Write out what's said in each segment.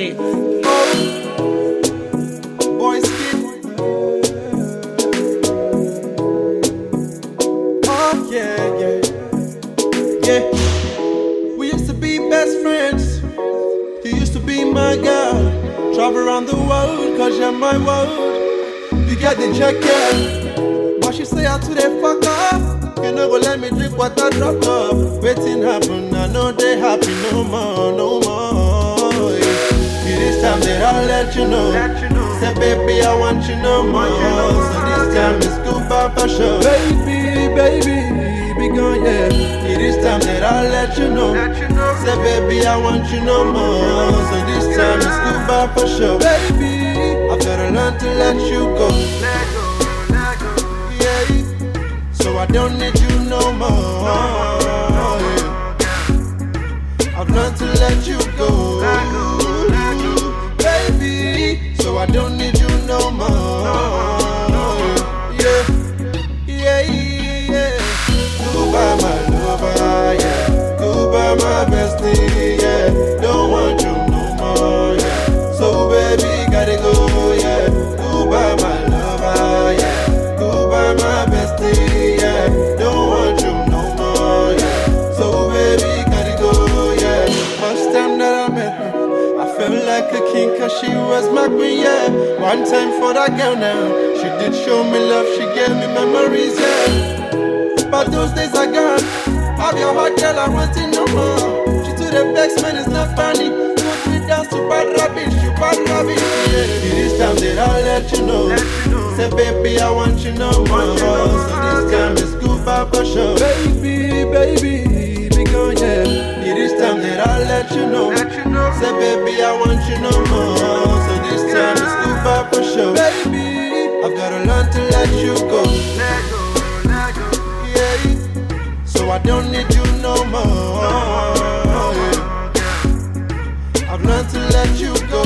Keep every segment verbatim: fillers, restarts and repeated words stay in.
Kids. Boys Kid. Oh yeah, yeah, yeah. We used to be best friends. You used to be my girl. Travel around the world, cause you're my world. You got the jacket, but she say I to the fuck up. You know go let me drink what I dropped up. Waiting happen, I know they happy no more, no more. Yeah. It is time that I'll let you know. Say baby, I want you no more. So this time it's goodbye for sure. Baby, baby, be gone, yeah. It is time that I'll let you know. Say baby, I want you no more. So this time it's goodbye for sure. Baby, I've gotta learn to let you go. Yeah. So I don't need you no more. Yeah. I've learned to let you go, baby. So I don't need you no more. Yeah, yeah, yeah. Goodbye, my lover, yeah. Goodbye, my bestie, yeah. Don't want you no more, yeah. So baby, gotta go, yeah. Goodbye, my lover, yeah. Goodbye, my bestie, yeah. Don't want you no more, yeah. So baby, gotta go, yeah. First time that I met her, I felt like a king cause she was my queen, yeah. One time for that girl now. She did show me love, she gave me memories, yeah. But those days are gone. Have your heart, girl, I want it no more. She to the vex, man, it's not funny. Put me down to bad rubbish, you bad rubbish, yeah. It is time that I'll let you know. Say baby, I want you no more. So this time it's goodbye for sure. Baby, baby, be gone, yeah. It is time that I'll let you know. Say baby, I want you no more. So this time it's goodbye for sure. Baby, I've gotta learn to let you go. Yeah. So I don't need you no more. Yeah. I've learned to let you go.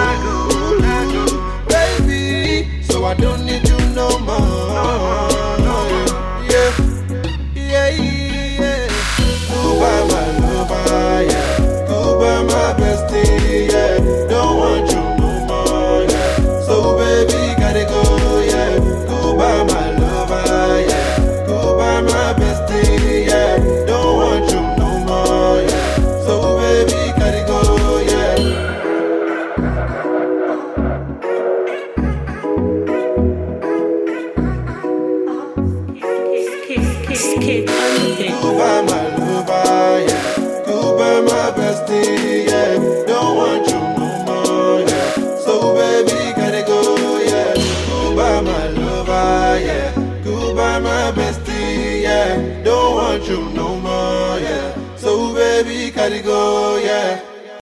Baby, so I don't need you no more. Yeah, yeah, yeah. Goodbye, my lover, yeah. Goodbye, my bestie, yeah. Don't want you no more, yeah. So baby, gotta go, yeah. Goodbye, my lover, yeah. Goodbye, my bestie, yeah. Don't want you no more, yeah. So baby, gotta go, yeah. Kid on the Kids. Goodbye, my lover, yeah. Goodbye, my bestie, yeah. Don't want you no more, yeah. So baby, gotta go, yeah. Goodbye, my lover, yeah. Goodbye, my bestie, yeah. Don't want you no more, yeah. So baby, gotta go, yeah.